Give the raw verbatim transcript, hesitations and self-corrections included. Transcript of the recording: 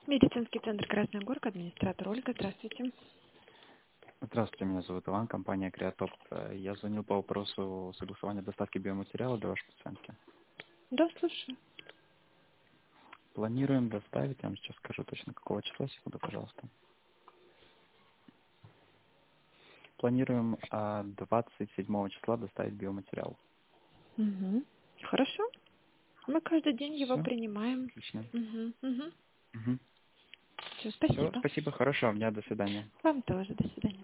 Медицинский центр Красная Горка, администратор Ольга, здравствуйте. Здравствуйте, меня зовут Иван, компания Креатоп. Я звонил по вопросу согласования доставки биоматериала для вашей пациентки. Да, слушаю. Планируем доставить, я вам сейчас скажу точно какого числа, секунду, пожалуйста. Планируем а, двадцать седьмого числа доставить биоматериал. Угу. Хорошо. Мы каждый день его Все, принимаем. отлично. Угу. Угу. Угу. Все, Все, спасибо. спасибо, хорошего дня, до свидания. Вам тоже. До свидания.